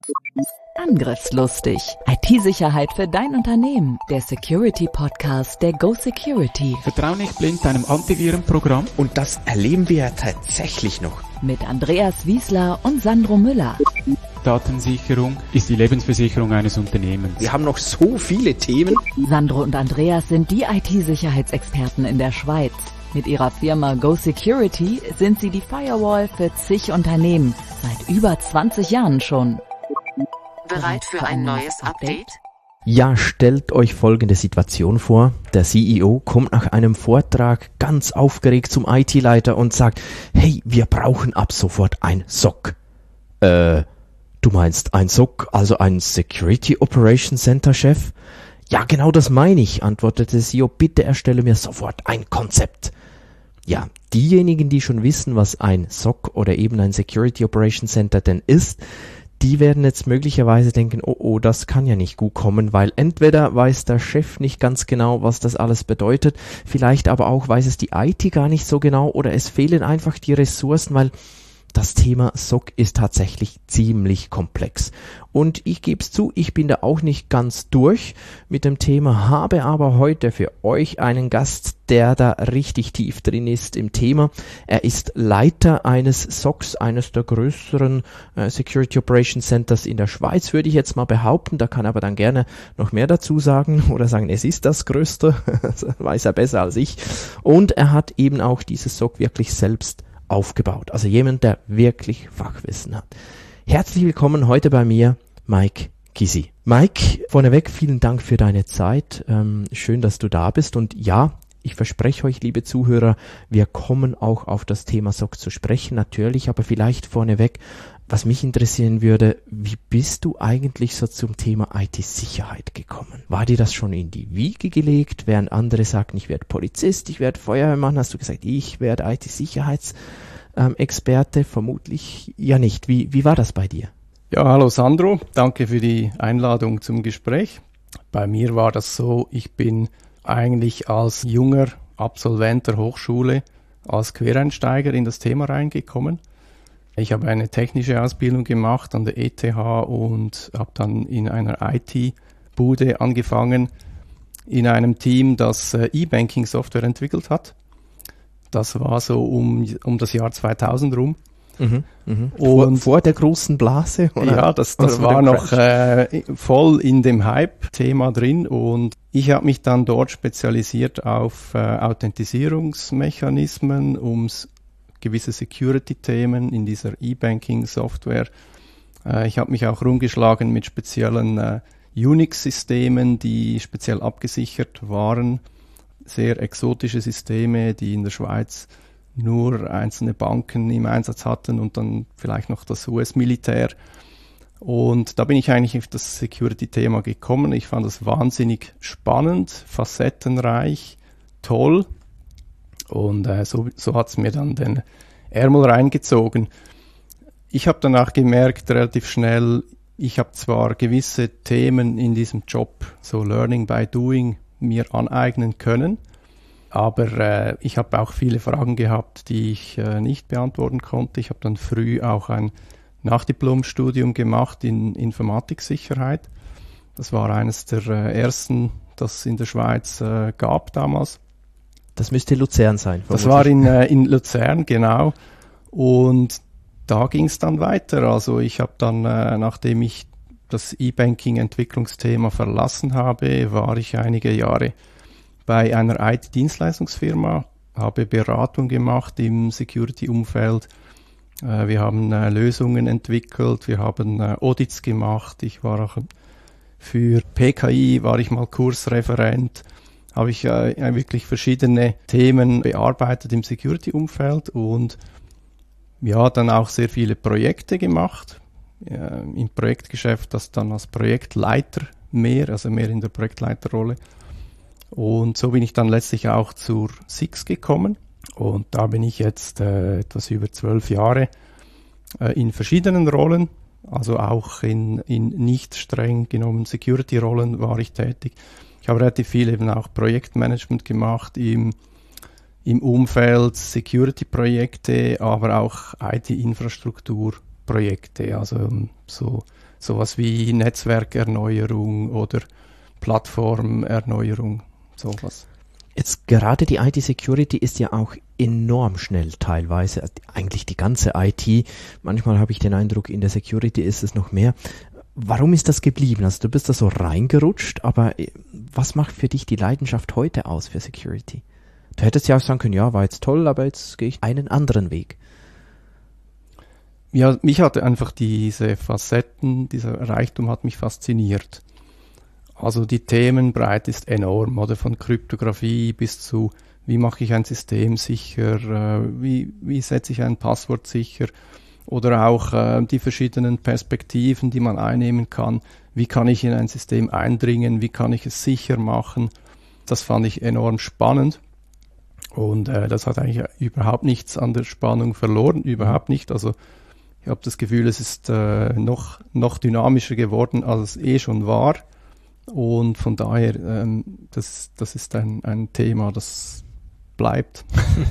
Angriffslustig. IT-Sicherheit für dein Unternehmen. Der Security-Podcast der Go Security. Vertrau nicht blind deinem Antivirenprogramm. Und das erleben wir ja tatsächlich noch. Mit Andreas Wiesler und Sandro Müller. Datensicherung ist die Lebensversicherung eines Unternehmens. Wir haben noch so viele Themen. Sandro und Andreas sind die IT-Sicherheitsexperten in der Schweiz. Mit ihrer Firma Go Security sind sie die Firewall für zig Unternehmen. Seit über 20 Jahren schon. Bereit für ein neues Update? Ja, stellt euch folgende Situation vor. Der CEO kommt nach einem Vortrag ganz aufgeregt zum IT-Leiter und sagt, hey, wir brauchen ab sofort ein SOC. Du meinst ein SOC, also ein Security Operations Center Chef? Ja, genau das meine ich, antwortete der CEO, bitte erstelle mir sofort ein Konzept. Ja, diejenigen, die schon wissen, was ein SOC oder eben ein Security Operations Center denn ist, die werden jetzt möglicherweise denken, oh, das kann ja nicht gut kommen, weil entweder weiß der Chef nicht ganz genau, was das alles bedeutet, vielleicht aber auch weiß es die IT gar nicht so genau oder es fehlen einfach die Ressourcen, weil das Thema SOC ist tatsächlich ziemlich komplex. Und ich gebe es zu, ich bin da auch nicht ganz durch mit dem Thema, habe aber heute für euch einen Gast, der da richtig tief drin ist im Thema. Er ist Leiter eines SOCs, eines der größeren Security Operations Centers in der Schweiz, würde ich jetzt mal behaupten. Da kann er aber dann gerne noch mehr dazu sagen oder sagen, es ist das Größte, das weiß er besser als ich. Und er hat eben auch dieses SOC wirklich selbst aufgebaut. Also jemand, der wirklich Fachwissen hat. Herzlich willkommen heute bei mir, Mike Gysi. Mike, vorneweg vielen Dank für deine Zeit. Schön, dass du da bist. Und ja, ich verspreche euch, liebe Zuhörer, wir kommen auch auf das Thema SOC zu sprechen, natürlich, aber vielleicht vorneweg, was mich interessieren würde, wie bist du eigentlich so zum Thema IT-Sicherheit gekommen? War dir das schon in die Wiege gelegt, während andere sagten, ich werde Polizist, ich werde Feuerwehrmann, hast du gesagt, ich werde IT-Sicherheitsexperte? Vermutlich ja nicht. Wie war das bei dir? Ja, hallo Sandro, danke für die Einladung zum Gespräch. Bei mir war das so, ich bin eigentlich als junger Absolvent der Hochschule als Quereinsteiger in das Thema reingekommen. Ich habe eine technische Ausbildung gemacht an der ETH und habe dann in einer IT-Bude angefangen, in einem Team, das E-Banking-Software entwickelt hat. Das war so um das Jahr 2000 rum. Und vor der großen Blase? Oder? Ja, das war noch voll in dem Hype-Thema drin und ich habe mich dann dort spezialisiert auf Authentisierungsmechanismen, gewisse Security-Themen in dieser E-Banking-Software. Ich habe mich auch rumgeschlagen mit speziellen Unix-Systemen, die speziell abgesichert waren. Sehr exotische Systeme, die in der Schweiz nur einzelne Banken im Einsatz hatten und dann vielleicht noch das US-Militär. Und da bin ich eigentlich auf das Security-Thema gekommen. Ich fand das wahnsinnig spannend, facettenreich, toll. Und so hat es mir dann den Ärmel reingezogen. Ich habe danach gemerkt, relativ schnell, ich habe zwar gewisse Themen in diesem Job, so Learning by Doing, mir aneignen können, aber ich habe auch viele Fragen gehabt, die ich nicht beantworten konnte. Ich habe dann früh auch ein Nachdiplomstudium gemacht in Informatiksicherheit. Das war eines der ersten, das es in der Schweiz gab damals. Das müsste Luzern sein. Das war in Luzern, genau. Und da ging es dann weiter. Also ich habe dann, nachdem ich das E-Banking-Entwicklungsthema verlassen habe, war ich einige Jahre bei einer IT-Dienstleistungsfirma, habe Beratung gemacht im Security-Umfeld. Wir haben Lösungen entwickelt, wir haben Audits gemacht. Ich war auch für PKI, war ich mal Kursreferent. Habe ich wirklich verschiedene Themen bearbeitet im Security-Umfeld und ja, dann auch sehr viele Projekte gemacht. Im Projektgeschäft, das dann als Projektleiter mehr in der Projektleiterrolle. Und so bin ich dann letztlich auch zur SIX gekommen. Und da bin ich jetzt etwas über 12 Jahre in verschiedenen Rollen, also auch in nicht streng genommen Security-Rollen war ich tätig. Ich habe relativ viel eben auch Projektmanagement gemacht im Umfeld Security-Projekte, aber auch IT-Infrastrukturprojekte, also so sowas wie Netzwerkerneuerung oder Plattformerneuerung, sowas. Jetzt gerade die IT-Security ist ja auch enorm schnell teilweise, eigentlich die ganze IT. Manchmal habe ich den Eindruck, in der Security ist es noch mehr. Warum ist das geblieben? Also du bist da so reingerutscht, aber was macht für dich die Leidenschaft heute aus für Security? Du hättest ja auch sagen können, ja, war jetzt toll, aber jetzt gehe ich einen anderen Weg. Ja, mich hatte einfach diese Facetten, dieser Reichtum hat mich fasziniert. Also die Themenbreite ist enorm, oder von Kryptographie bis zu, wie mache ich ein System sicher, wie setze ich ein Passwort sicher, oder auch die verschiedenen Perspektiven, die man einnehmen kann. Wie kann ich in ein System eindringen, wie kann ich es sicher machen? Das fand ich enorm spannend. Und das hat eigentlich überhaupt nichts an der Spannung verloren, überhaupt nicht. Also ich habe das Gefühl, es ist noch dynamischer geworden, als es schon war. Und von daher, das ist ein Thema, das bleibt.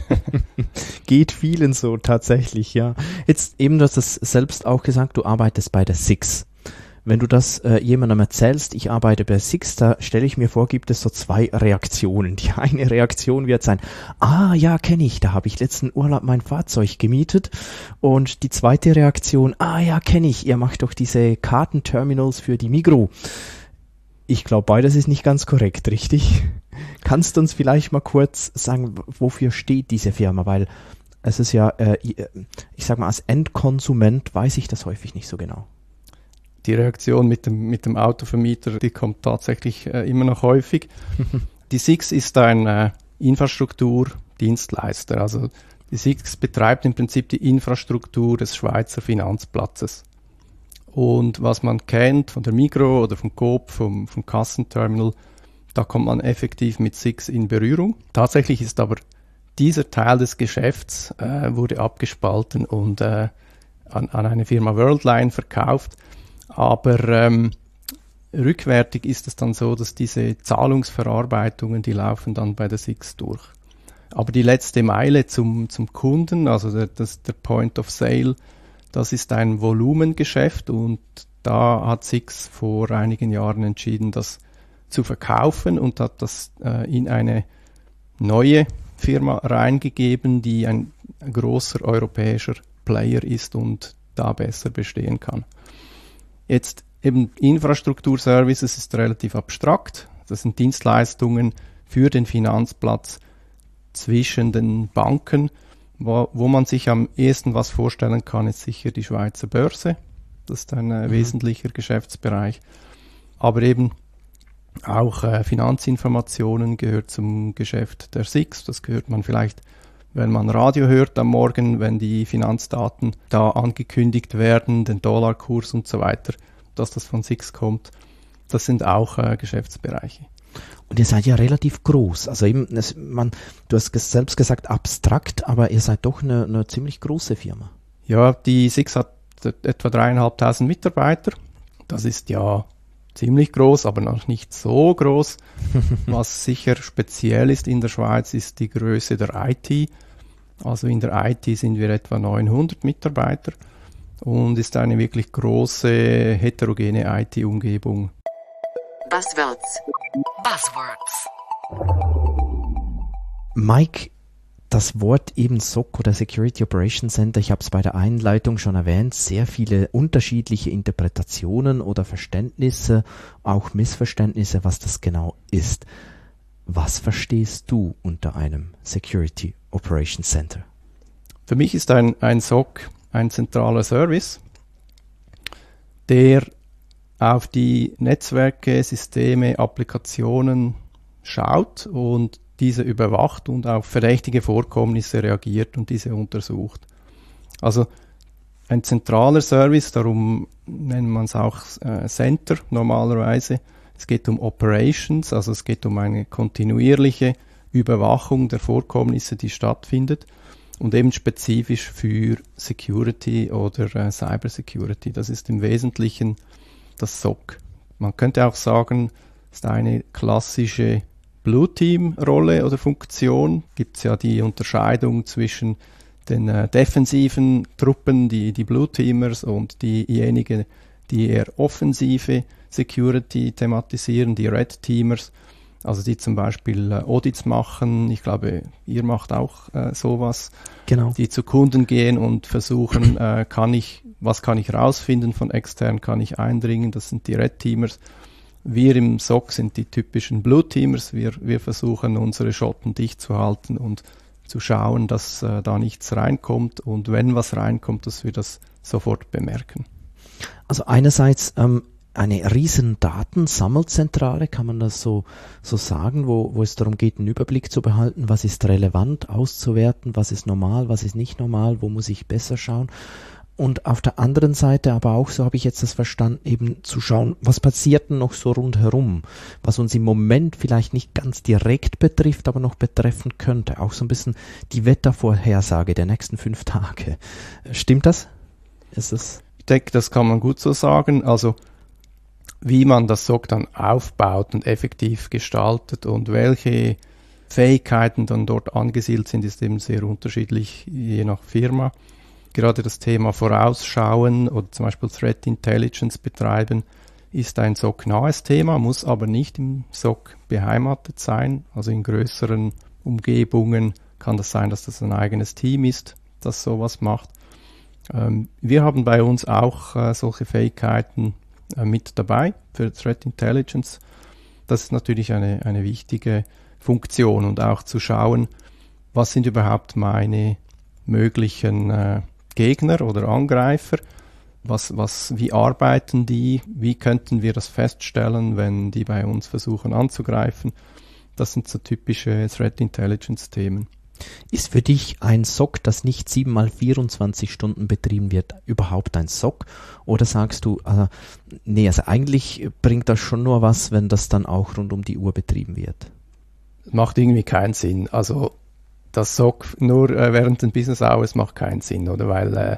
Geht vielen so tatsächlich, ja. Jetzt eben, du hast das selbst auch gesagt, du arbeitest bei der SIX. Wenn du das jemandem erzählst, ich arbeite bei SIX, da stelle ich mir vor, gibt es so 2 Reaktionen. Die eine Reaktion wird sein, ja, kenne ich, da habe ich letzten Urlaub mein Fahrzeug gemietet. Und die zweite Reaktion, ja, kenne ich, ihr macht doch diese Kartenterminals für die Migros. Ich glaube, beides ist nicht ganz korrekt, richtig? Kannst du uns vielleicht mal kurz sagen, wofür steht diese Firma? Weil es ist ja, ich sag mal, als Endkonsument weiß ich das häufig nicht so genau. Die Reaktion mit dem Autovermieter, die kommt tatsächlich immer noch häufig. Die SIX ist ein Infrastrukturdienstleister. Also die SIX betreibt im Prinzip die Infrastruktur des Schweizer Finanzplatzes. Und was man kennt von der Migros oder vom Coop, vom Kassenterminal, da kommt man effektiv mit SIX in Berührung. Tatsächlich ist aber dieser Teil des Geschäfts wurde abgespalten und an eine Firma Worldline verkauft. Aber rückwärtig ist es dann so, dass diese Zahlungsverarbeitungen, die laufen dann bei der SIX durch. Aber die letzte Meile zum Kunden, also der Point of Sale, das ist ein Volumengeschäft und da hat SIX vor einigen Jahren entschieden, das zu verkaufen und hat das in eine neue Firma reingegeben, die ein großer europäischer Player ist und da besser bestehen kann. Jetzt eben Infrastrukturservices ist relativ abstrakt. Das sind Dienstleistungen für den Finanzplatz zwischen den Banken. Wo man sich am ehesten was vorstellen kann, ist sicher die Schweizer Börse. Das ist ein wesentlicher Geschäftsbereich. Aber eben auch Finanzinformationen gehört zum Geschäft der SIX. Das gehört man vielleicht, wenn man Radio hört am Morgen, wenn die Finanzdaten da angekündigt werden, den Dollarkurs und so weiter, dass das von SIX kommt. Das sind auch Geschäftsbereiche. Und ihr seid ja relativ groß. Also eben, du hast selbst gesagt abstrakt, aber ihr seid doch eine ziemlich große Firma. Ja, die SIX hat etwa 3'500 Mitarbeiter. Das ist ja ziemlich groß, aber noch nicht so groß. Was sicher speziell ist in der Schweiz, ist die Größe der IT. Also in der IT sind wir etwa 900 Mitarbeiter und ist eine wirklich große, heterogene IT-Umgebung. Buzzwords. Mike, das Wort eben SOC oder Security Operations Center, ich habe es bei der Einleitung schon erwähnt, sehr viele unterschiedliche Interpretationen oder Verständnisse, auch Missverständnisse, was das genau ist. Was verstehst du unter einem Security Operations Center? Für mich ist ein SOC ein zentraler Service, der auf die Netzwerke, Systeme, Applikationen schaut und diese überwacht und auf verdächtige Vorkommnisse reagiert und diese untersucht. Also ein zentraler Service, darum nennt man es auch Center normalerweise. Es geht um Operations, also es geht um eine kontinuierliche Überwachung der Vorkommnisse, die stattfindet und eben spezifisch für Security oder Cybersecurity. Das ist im Wesentlichen das SOC. Man könnte auch sagen, es ist eine klassische Blue-Team-Rolle oder Funktion. Gibt es ja die Unterscheidung zwischen den defensiven Truppen, die Blue-Teamers und diejenigen, die eher offensive Security thematisieren, die Red Teamers, also die zum Beispiel Audits machen. Ich glaube, ihr macht auch sowas. Genau. Die zu Kunden gehen und versuchen, was kann ich rausfinden von extern, kann ich eindringen. Das sind die Red Teamers. Wir im SOC sind die typischen Blue Teamers. Wir versuchen, unsere Schotten dicht zu halten und zu schauen, dass da nichts reinkommt. Und wenn was reinkommt, dass wir das sofort bemerken. Also einerseits eine riesen Datensammelzentrale, kann man das so sagen, wo es darum geht, einen Überblick zu behalten, was ist relevant, auszuwerten, was ist normal, was ist nicht normal, wo muss ich besser schauen. Und auf der anderen Seite aber auch, so habe ich jetzt das verstanden, eben zu schauen, was passiert denn noch so rundherum, was uns im Moment vielleicht nicht ganz direkt betrifft, aber noch betreffen könnte. Auch so ein bisschen die Wettervorhersage der nächsten 5 Tage. Stimmt das? Ist das? Ich denke, das kann man gut so sagen. Also wie man das SOC dann aufbaut und effektiv gestaltet und welche Fähigkeiten dann dort angesiedelt sind, ist eben sehr unterschiedlich, je nach Firma. Gerade das Thema Vorausschauen oder zum Beispiel Threat Intelligence betreiben ist ein SOC-nahes Thema, muss aber nicht im SOC beheimatet sein. Also in größeren Umgebungen kann das sein, dass das ein eigenes Team ist, das sowas macht. Wir haben bei uns auch solche Fähigkeiten mit dabei für Threat Intelligence. Das ist natürlich eine wichtige Funktion und auch zu schauen, was sind überhaupt meine möglichen Gegner oder Angreifer, wie arbeiten die, wie könnten wir das feststellen, wenn die bei uns versuchen anzugreifen. Das sind so typische Threat Intelligence Themen. Ist für dich ein SOC, das nicht 7x24 Stunden betrieben wird, überhaupt ein SOC? Oder sagst du, also eigentlich bringt das schon nur was, wenn das dann auch rund um die Uhr betrieben wird? Macht irgendwie keinen Sinn. Also das SOC nur während den Business Hours macht keinen Sinn, oder? Weil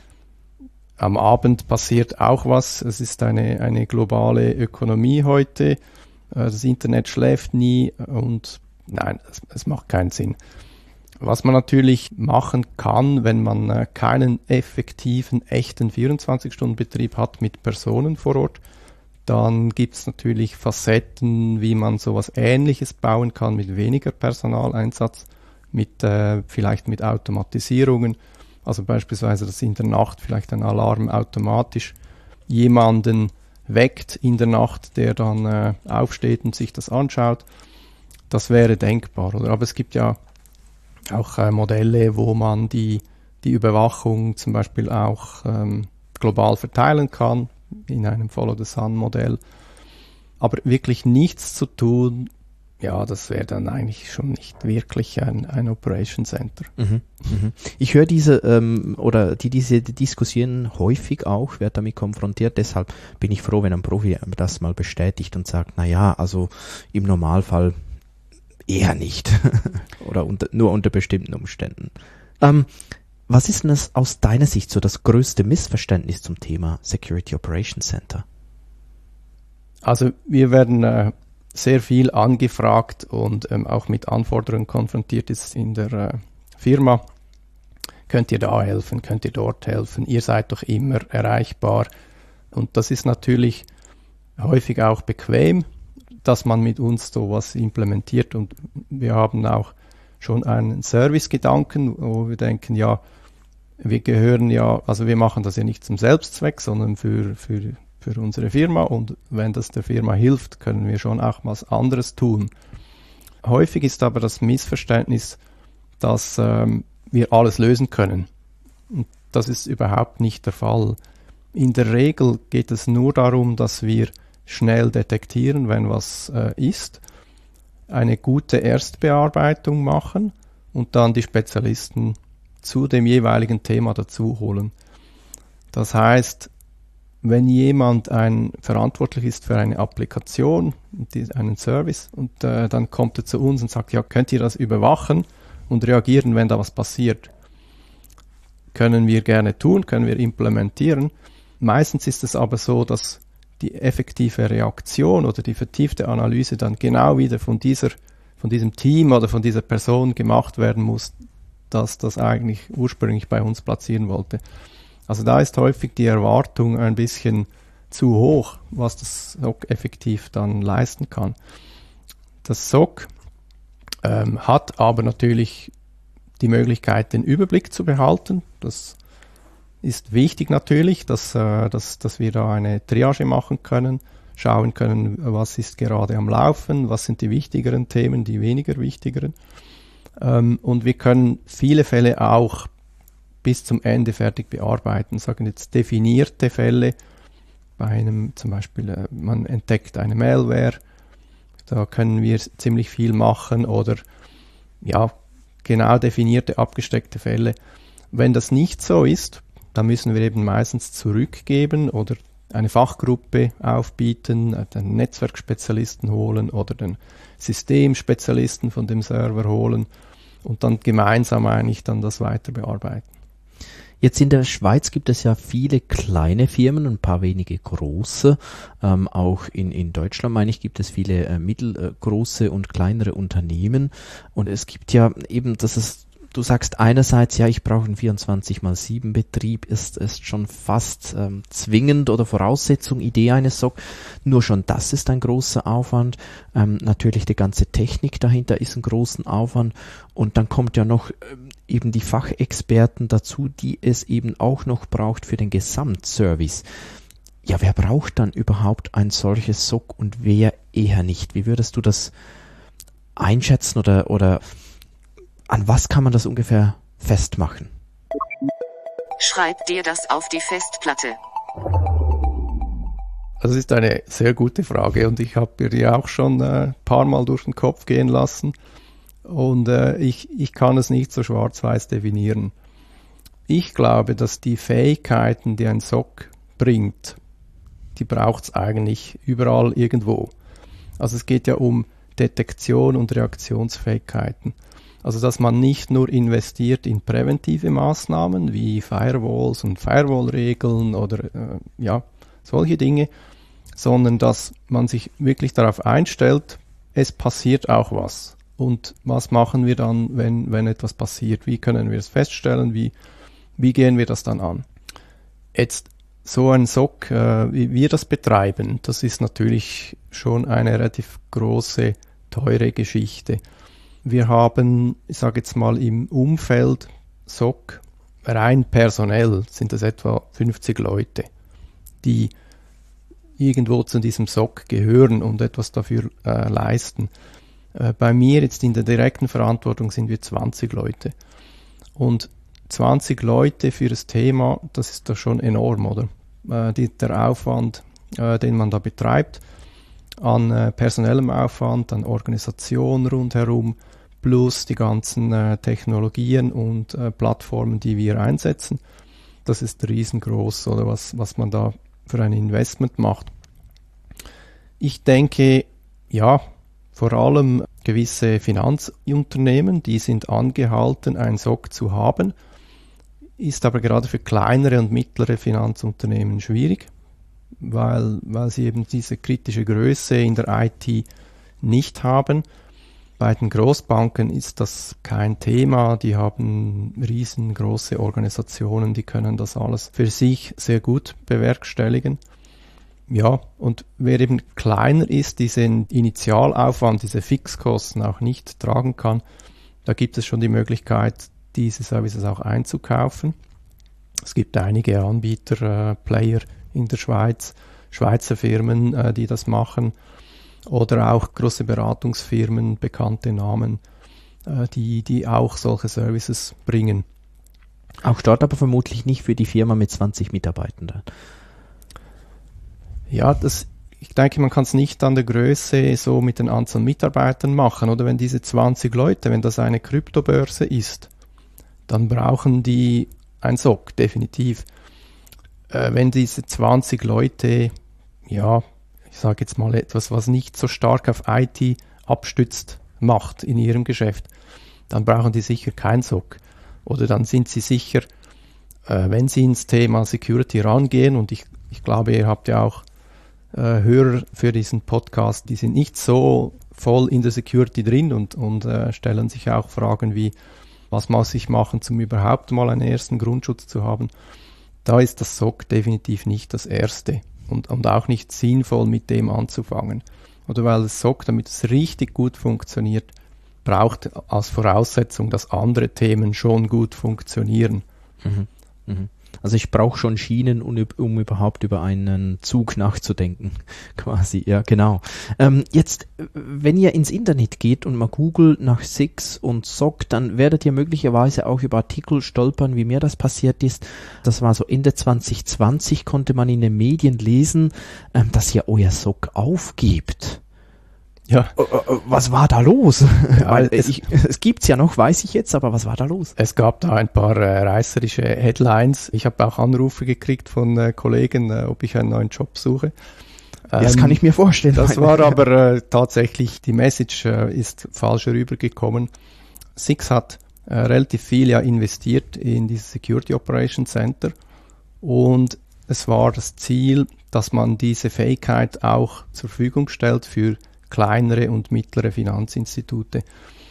am Abend passiert auch was. Es ist eine globale Ökonomie heute. Das Internet schläft nie und nein, es macht keinen Sinn. Was man natürlich machen kann, wenn man keinen effektiven, echten 24-Stunden-Betrieb hat mit Personen vor Ort, dann gibt es natürlich Facetten, wie man sowas Ähnliches bauen kann mit weniger Personaleinsatz, vielleicht mit Automatisierungen. Also beispielsweise, dass in der Nacht vielleicht ein Alarm automatisch jemanden weckt in der Nacht, der dann aufsteht und sich das anschaut. Das wäre denkbar, oder? Aber es gibt ja auch Modelle, wo man die Überwachung zum Beispiel auch global verteilen kann, in einem Follow-the-Sun-Modell. Aber wirklich nichts zu tun, ja, das wäre dann eigentlich schon nicht wirklich ein Operation Center. Mhm, mhm. Ich höre diese Diskussionen häufig auch, werde damit konfrontiert, deshalb bin ich froh, wenn ein Profi das mal bestätigt und sagt, also im Normalfall eher nicht. Oder nur unter bestimmten Umständen. Was ist denn das aus deiner Sicht so das größte Missverständnis zum Thema Security Operations Center? Also wir werden sehr viel angefragt und auch mit Anforderungen konfrontiert ist in der Firma. Könnt ihr da helfen? Könnt ihr dort helfen? Ihr seid doch immer erreichbar. Und das ist natürlich häufig auch bequem, dass man mit uns sowas implementiert, und wir haben auch schon einen Service-Gedanken, wo wir denken, ja, wir machen das ja nicht zum Selbstzweck, sondern für unsere Firma, und wenn das der Firma hilft, können wir schon auch was anderes tun. Häufig ist aber das Missverständnis, dass wir alles lösen können. Und das ist überhaupt nicht der Fall. In der Regel geht es nur darum, dass wir schnell detektieren, wenn was ist, eine gute Erstbearbeitung machen und dann die Spezialisten zu dem jeweiligen Thema dazu holen. Das heißt, wenn jemand verantwortlich ist für eine Applikation, einen Service, und dann kommt er zu uns und sagt, ja, könnt ihr das überwachen und reagieren, wenn da was passiert? Können wir gerne tun, können wir implementieren. Meistens ist es aber so, dass die effektive Reaktion oder die vertiefte Analyse dann genau wieder von diesem Team oder von dieser Person gemacht werden muss, dass das eigentlich ursprünglich bei uns platzieren wollte. Also da ist häufig die Erwartung ein bisschen zu hoch, was das SOC effektiv dann leisten kann. Das SOC hat aber natürlich die Möglichkeit, den Überblick zu behalten. Das ist wichtig natürlich, dass wir da eine Triage machen können, schauen können, was ist gerade am Laufen, was sind die wichtigeren Themen, die weniger wichtigeren. Und wir können viele Fälle auch bis zum Ende fertig bearbeiten. Sagen jetzt definierte Fälle, bei einem zum Beispiel, man entdeckt eine Malware, da können wir ziemlich viel machen oder ja, genau definierte, abgesteckte Fälle. Wenn das nicht so ist, dann müssen wir eben meistens zurückgeben oder eine Fachgruppe aufbieten, einen Netzwerkspezialisten holen oder den Systemspezialisten von dem Server holen und dann gemeinsam eigentlich dann das weiter bearbeiten. Jetzt in der Schweiz gibt es ja viele kleine Firmen, ein paar wenige große. Auch in Deutschland, meine ich, gibt es viele mittelgroße und kleinere Unternehmen. Und es gibt ja eben, du sagst einerseits, ja, ich brauche einen 24/7 Betrieb, ist schon fast zwingend oder Voraussetzung, Idee eines SOC. Nur schon das ist ein großer Aufwand. Natürlich die ganze Technik dahinter ist ein großen Aufwand. Und dann kommt ja noch eben die Fachexperten dazu, die es eben auch noch braucht für den Gesamtservice. Ja, wer braucht dann überhaupt ein solches SOC und wer eher nicht? Wie würdest du das einschätzen oder an was kann man das ungefähr festmachen? Schreib dir das auf die Festplatte. Das ist eine sehr gute Frage und ich habe mir die auch schon ein paar Mal durch den Kopf gehen lassen und ich kann es nicht so schwarz-weiß definieren. Ich glaube, dass die Fähigkeiten, die ein SOC bringt, die braucht es eigentlich überall irgendwo. Also es geht ja um Detektion und Reaktionsfähigkeiten. Also dass man nicht nur investiert in präventive Maßnahmen wie Firewalls und Firewall-Regeln oder solche Dinge, sondern dass man sich wirklich darauf einstellt, es passiert auch was. Und was machen wir dann, wenn etwas passiert? Wie können wir es feststellen? Wie gehen wir das dann an? Jetzt so ein SOC, wie wir das betreiben, das ist natürlich schon eine relativ große, teure Geschichte. Wir haben, ich sage jetzt mal im Umfeld SOC, rein personell sind das etwa 50 Leute, die irgendwo zu diesem SOC gehören und etwas dafür leisten. Bei mir jetzt in der direkten Verantwortung sind wir 20 Leute. Und 20 Leute für das Thema, das ist doch schon enorm, oder? Der Aufwand, den man da betreibt, an personellem Aufwand, an Organisation rundherum, plus die ganzen Technologien und Plattformen, die wir einsetzen. Das ist riesengroß, oder was man da für ein Investment macht. Ich denke, ja, vor allem gewisse Finanzunternehmen, die sind angehalten, ein SOC zu haben, ist aber gerade für kleinere und mittlere Finanzunternehmen schwierig, weil sie eben diese kritische Größe in der IT nicht haben. Bei den Großbanken ist das kein Thema, die haben riesengroße Organisationen, die können das alles für sich sehr gut bewerkstelligen. Ja, und wer eben kleiner ist, diesen Initialaufwand, diese Fixkosten auch nicht tragen kann, da gibt es schon die Möglichkeit, diese Services auch einzukaufen. Es gibt einige Anbieter, Player in der Schweiz, Schweizer Firmen, die das machen, oder auch große Beratungsfirmen, bekannte Namen, die auch solche Services bringen. Auch dort aber vermutlich nicht für die Firma mit 20 Mitarbeitenden. Ja, ich denke, man kann es nicht an der Größe so mit den Anzahl Mitarbeitern machen. Oder wenn diese 20 Leute, wenn das eine Kryptobörse ist, dann brauchen die ein SOC, definitiv. Wenn diese 20 Leute, ja, ich sage jetzt mal etwas, was nicht so stark auf IT abstützt, macht in ihrem Geschäft, dann brauchen die sicher kein SOC. Oder dann sind sie sicher, wenn sie ins Thema Security rangehen, und ich glaube, ihr habt ja auch Hörer für diesen Podcast, die sind nicht so voll in der Security drin und stellen sich auch Fragen wie, was muss ich machen, um überhaupt mal einen ersten Grundschutz zu haben. Da ist das SOC definitiv nicht das Erste. und auch nicht sinnvoll, mit dem anzufangen. Oder weil das SOC, damit es richtig gut funktioniert, braucht als Voraussetzung, dass andere Themen schon gut funktionieren. Also ich brauche schon Schienen, um überhaupt über einen Zug nachzudenken, quasi, ja, genau. Jetzt, wenn ihr ins Internet geht und mal googelt nach SIX und SOC, dann werdet ihr möglicherweise auch über Artikel stolpern, wie mir das passiert ist. Das war so Ende 2020, konnte man in den Medien lesen, dass ihr euer SOC aufgebt. Ja. Was war da los? Ja, Weil es gibt's ja noch, weiß ich jetzt, aber was war da los? Es gab da ein paar reißerische Headlines. Ich habe auch Anrufe gekriegt von Kollegen, ob ich einen neuen Job suche. Das kann ich mir vorstellen. Das war aber tatsächlich, die Message ist falsch rübergekommen. SIX hat relativ viel investiert in dieses Security Operations Center und es war das Ziel, dass man diese Fähigkeit auch zur Verfügung stellt für kleinere und mittlere Finanzinstitute.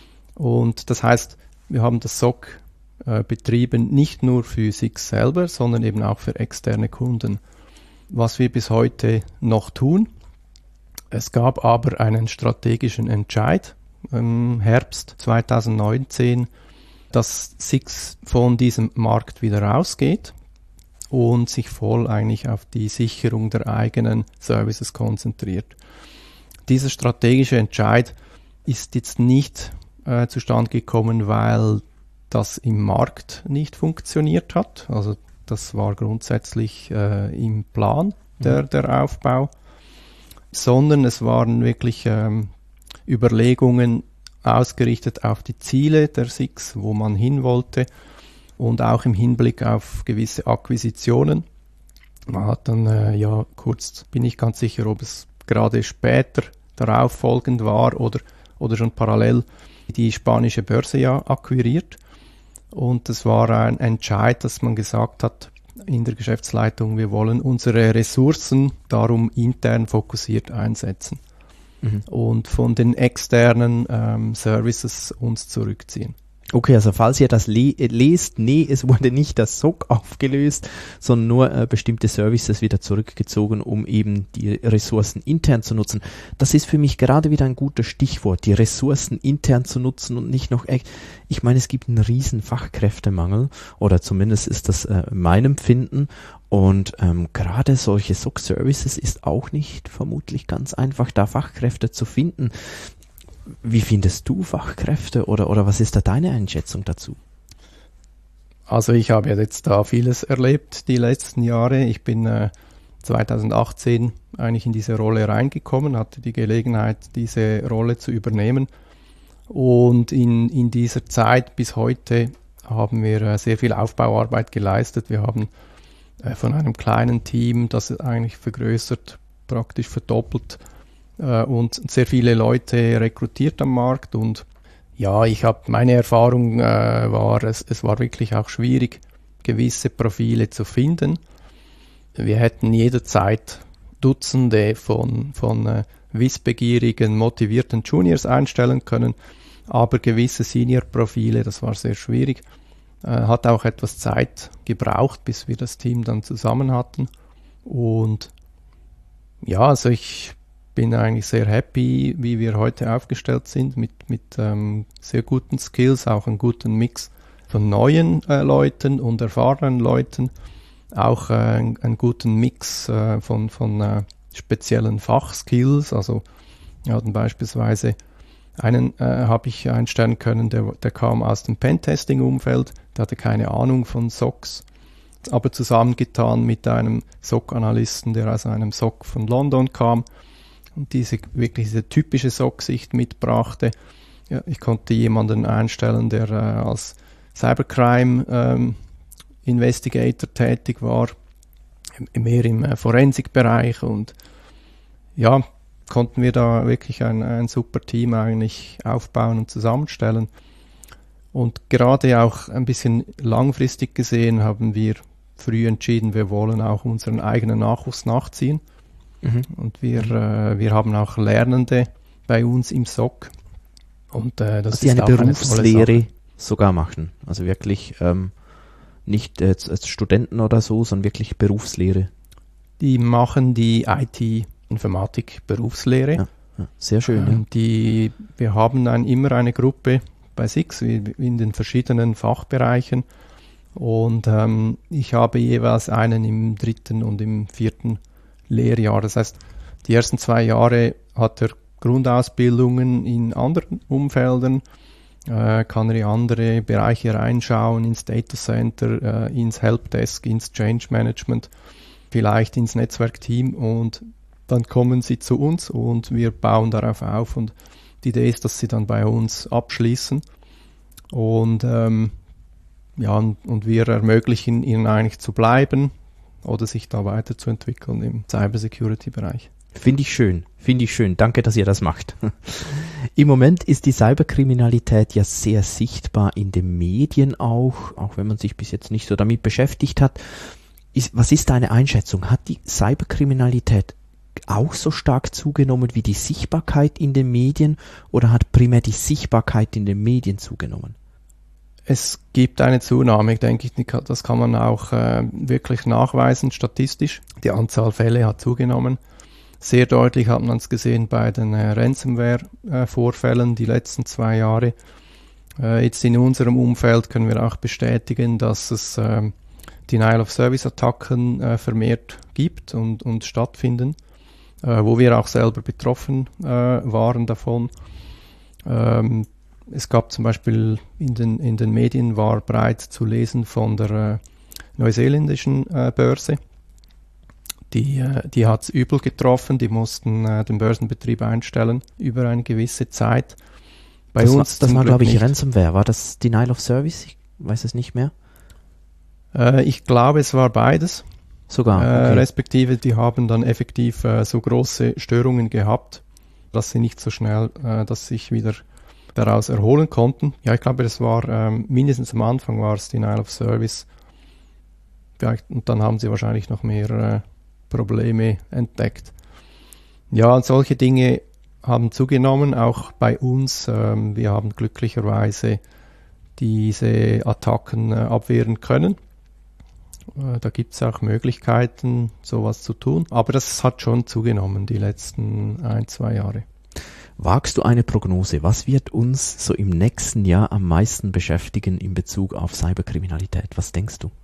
Und das heißt, wir haben das SOC betrieben nicht nur für SIX selber, sondern eben auch für externe Kunden. Was wir bis heute noch tun, es gab aber einen strategischen Entscheid im Herbst 2019, dass SIX von diesem Markt wieder rausgeht und sich voll eigentlich auf die Sicherung der eigenen Services konzentriert. Dieser strategische Entscheid ist jetzt nicht zustande gekommen, weil das im Markt nicht funktioniert hat. Also das war grundsätzlich im Plan der Aufbau, sondern es waren wirklich Überlegungen ausgerichtet auf die Ziele der SIX, wo man hin wollte und auch im Hinblick auf gewisse Akquisitionen. Man hat dann, kurz bin ich ganz sicher, ob es gerade später darauf folgend war oder schon parallel die spanische Börse ja akquiriert. Und es war ein Entscheid, dass man gesagt hat in der Geschäftsleitung, wir wollen unsere Ressourcen darum intern fokussiert einsetzen und von den externen Services uns zurückziehen. Okay, also falls ihr das lest, nee, es wurde nicht das SOC aufgelöst, sondern nur bestimmte Services wieder zurückgezogen, um eben die Ressourcen intern zu nutzen. Das ist für mich gerade wieder ein gutes Stichwort, die Ressourcen intern zu nutzen und nicht noch, ich meine, es gibt einen riesen Fachkräftemangel, oder zumindest ist das mein Empfinden, und gerade solche SOC-Services ist auch nicht vermutlich ganz einfach, da Fachkräfte zu finden. Wie findest du Fachkräfte oder was ist da deine Einschätzung dazu? Also ich habe jetzt da vieles erlebt die letzten Jahre. Ich bin 2018 eigentlich in diese Rolle reingekommen, hatte die Gelegenheit, diese Rolle zu übernehmen. Und in dieser Zeit bis heute haben wir sehr viel Aufbauarbeit geleistet. Wir haben von einem kleinen Team, das eigentlich vergrößert, praktisch verdoppelt, und sehr viele Leute rekrutiert am Markt. Und ja, meine Erfahrung war, es war wirklich auch schwierig, gewisse Profile zu finden. Wir hätten jederzeit Dutzende von wissbegierigen, motivierten Juniors einstellen können, aber gewisse Senior-Profile, das war sehr schwierig. Hat auch etwas Zeit gebraucht, bis wir das Team dann zusammen hatten. Und ja, also ich bin eigentlich sehr happy, wie wir heute aufgestellt sind, mit sehr guten Skills, auch einen guten Mix von neuen Leuten und erfahrenen Leuten, auch einen guten Mix von speziellen Fachskills. Also wir hatten beispielsweise einen habe ich einstellen können, der kam aus dem Pentesting-Umfeld, der hatte keine Ahnung von SOCs, aber zusammengetan mit einem SOC-Analysten, der aus einem SOC von London kam und diese typische SOC-Sicht mitbrachte. Ja, ich konnte jemanden einstellen, der als Cybercrime Investigator tätig war, mehr im Forensikbereich, und ja, konnten wir da wirklich ein super Team eigentlich aufbauen und zusammenstellen. Und gerade auch ein bisschen langfristig gesehen haben wir früh entschieden, wir wollen auch unseren eigenen Nachwuchs nachziehen. Und wir haben auch Lernende bei uns im SOC. Und das ist eine auch Berufslehre eine tolle Sache. sogar machen. Also wirklich nicht als Studenten oder so, sondern wirklich Berufslehre. Die machen die IT-Informatik-Berufslehre. Ja, sehr schön. Wir haben immer eine Gruppe bei SIX in den verschiedenen Fachbereichen und ich habe jeweils einen im 3. und im 4. Lehrjahr. Das heißt, die ersten 2 Jahre hat er Grundausbildungen in anderen Umfeldern, kann er in andere Bereiche reinschauen, ins Data Center, ins Helpdesk, ins Change Management, vielleicht ins Netzwerkteam und dann kommen sie zu uns und wir bauen darauf auf und die Idee ist, dass sie dann bei uns abschließen und und wir ermöglichen ihnen eigentlich zu bleiben oder sich da weiterzuentwickeln im Cybersecurity-Bereich. Finde ich schön. Danke, dass ihr das macht. Im Moment ist die Cyberkriminalität ja sehr sichtbar in den Medien auch wenn man sich bis jetzt nicht so damit beschäftigt hat. Was ist deine Einschätzung? Hat die Cyberkriminalität auch so stark zugenommen wie die Sichtbarkeit in den Medien oder hat primär die Sichtbarkeit in den Medien zugenommen? Es gibt eine Zunahme, denke ich, das kann man auch wirklich nachweisen, statistisch. Die Anzahl Fälle hat zugenommen. Sehr deutlich hat man es gesehen bei den Ransomware-Vorfällen die letzten 2 Jahre. Jetzt in unserem Umfeld können wir auch bestätigen, dass es Denial-of-Service-Attacken vermehrt gibt und stattfinden, wo wir auch selber betroffen waren davon. Es gab zum Beispiel in den Medien war bereits zu lesen von der neuseeländischen Börse. Die hat es übel getroffen, die mussten den Börsenbetrieb einstellen über eine gewisse Zeit. Das war glaube ich, Ransomware. War das Denial of Service? Ich weiß es nicht mehr. Ich glaube, es war beides. Sogar. Okay. Respektive, die haben dann effektiv so große Störungen gehabt, dass sie nicht so schnell, dass sich wieder daraus erholen konnten. Ja, ich glaube, das war mindestens am Anfang war es Denial of Service. Und dann haben sie wahrscheinlich noch mehr Probleme entdeckt. Ja, und solche Dinge haben zugenommen, auch bei uns. Wir haben glücklicherweise diese Attacken abwehren können. Da gibt es auch Möglichkeiten, sowas zu tun. Aber das hat schon zugenommen die letzten 1-2 Jahre. Wagst du eine Prognose? Was wird uns so im nächsten Jahr am meisten beschäftigen in Bezug auf Cyberkriminalität? Was denkst du?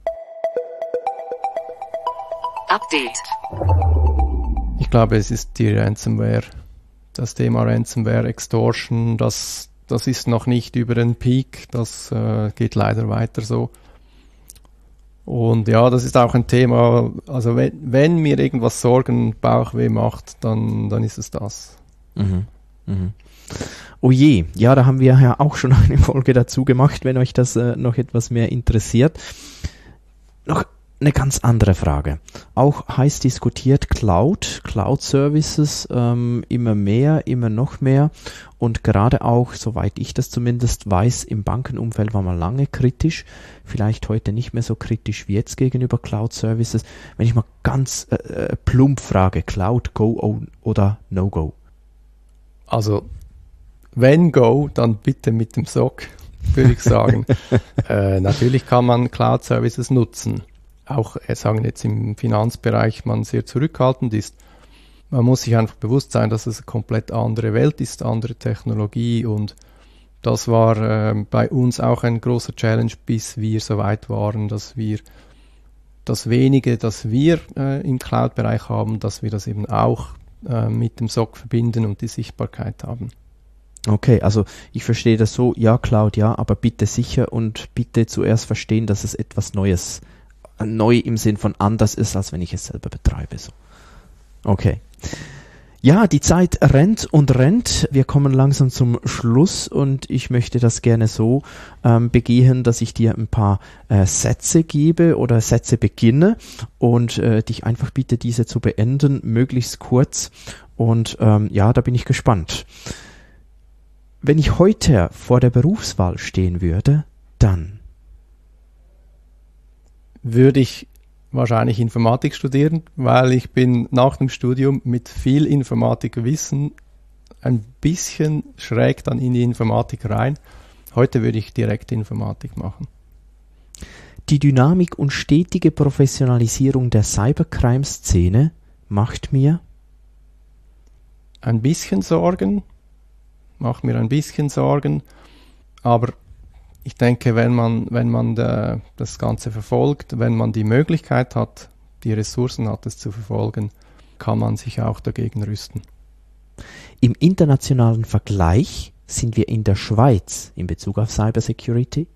Update. Ich glaube, es ist die Ransomware. Das Thema Ransomware, Extortion, das ist noch nicht über den Peak. Das geht leider weiter so. Und ja, das ist auch ein Thema, also wenn mir irgendwas Sorgen, Bauchweh macht, dann ist es das. Mhm. Mhm. Oh je, ja, da haben wir ja auch schon eine Folge dazu gemacht, wenn euch das noch etwas mehr interessiert. Noch eine ganz andere Frage. Auch heiß diskutiert Cloud-Services, immer mehr, immer noch mehr. Und gerade auch, soweit ich das zumindest weiß, im Bankenumfeld war man lange kritisch. Vielleicht heute nicht mehr so kritisch wie jetzt gegenüber Cloud-Services. Wenn ich mal ganz plump frage, Cloud, Go oder No-Go? Also, wenn Go, dann bitte mit dem SOC, würde ich sagen. Natürlich kann man Cloud-Services nutzen. Auch, sagen jetzt im Finanzbereich, man sehr zurückhaltend ist. Man muss sich einfach bewusst sein, dass es eine komplett andere Welt ist, andere Technologie und das war bei uns auch ein großer Challenge, bis wir so weit waren, dass wir das Wenige, das wir im Cloud-Bereich haben, dass wir das eben auch mit dem SOC verbinden und die Sichtbarkeit haben. Okay, also ich verstehe das so, ja Cloud, ja, aber bitte sicher und bitte zuerst verstehen, dass es etwas Neues, neu im Sinn von anders ist, als wenn ich es selber betreibe. So. Okay. Ja, die Zeit rennt und rennt. Wir kommen langsam zum Schluss und ich möchte das gerne so begehen, dass ich dir ein paar Sätze gebe oder Sätze beginne und dich einfach bitte, diese zu beenden, möglichst kurz. Und ja, da bin ich gespannt. Wenn ich heute vor der Berufswahl stehen würde, dann würde ich wahrscheinlich Informatik studieren, weil ich bin nach dem Studium mit viel Informatikwissen ein bisschen schräg dann in die Informatik rein. Heute würde ich direkt Informatik machen. Die Dynamik und stetige Professionalisierung der Cybercrime-Szene macht mir ein bisschen Sorgen, aber ich denke, wenn man das Ganze verfolgt, wenn man die Möglichkeit hat, die Ressourcen hat, es zu verfolgen, kann man sich auch dagegen rüsten. Im internationalen Vergleich sind wir in der Schweiz in Bezug auf Cybersecurity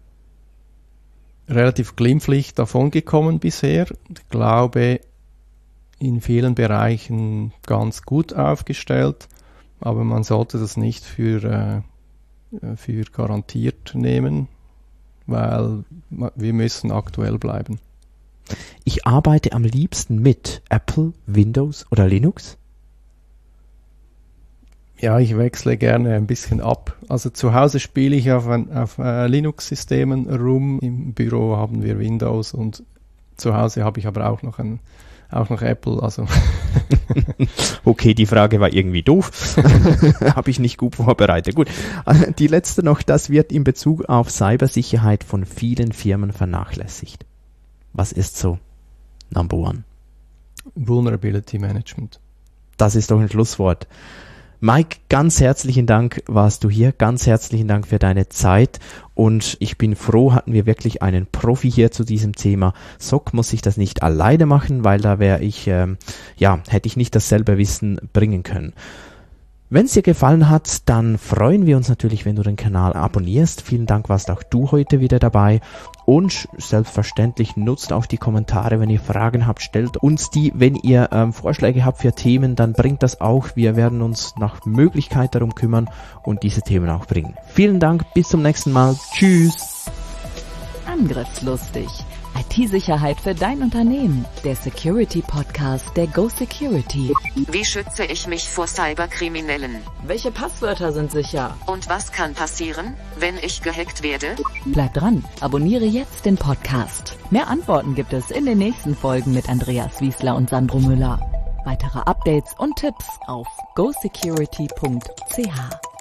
relativ glimpflich davongekommen bisher. Ich glaube, in vielen Bereichen ganz gut aufgestellt, aber man sollte das nicht für garantiert nehmen, weil wir müssen aktuell bleiben. Ich arbeite am liebsten mit Apple, Windows oder Linux. Ja, ich wechsle gerne ein bisschen ab. Also zu Hause spiele ich auf Linux-Systemen rum. Im Büro haben wir Windows und zu Hause habe ich aber auch noch Apple. Also Okay, die Frage war irgendwie doof. Habe ich nicht gut vorbereitet. Gut, die letzte noch, das wird in Bezug auf Cybersicherheit von vielen Firmen vernachlässigt. Was ist so Number One? Vulnerability Management. Das ist doch ein Schlusswort. Mike, ganz herzlichen Dank warst du hier, ganz herzlichen Dank für deine Zeit und ich bin froh, hatten wir wirklich einen Profi hier zu diesem Thema. SOC muss ich das nicht alleine machen, weil da hätte ich nicht dasselbe Wissen bringen können. Wenn es dir gefallen hat, dann freuen wir uns natürlich, wenn du den Kanal abonnierst. Vielen Dank, warst auch du heute wieder dabei. Und selbstverständlich nutzt auch die Kommentare, wenn ihr Fragen habt, stellt uns die. Wenn ihr Vorschläge habt für Themen, dann bringt das auch. Wir werden uns nach Möglichkeit darum kümmern und diese Themen auch bringen. Vielen Dank, bis zum nächsten Mal. Tschüss. Angriffslustig. IT-Sicherheit für dein Unternehmen. Der Security-Podcast der Go Security. Wie schütze ich mich vor Cyberkriminellen? Welche Passwörter sind sicher? Und was kann passieren, wenn ich gehackt werde? Bleib dran, abonniere jetzt den Podcast. Mehr Antworten gibt es in den nächsten Folgen mit Andreas Wiesler und Sandro Müller. Weitere Updates und Tipps auf gosecurity.ch.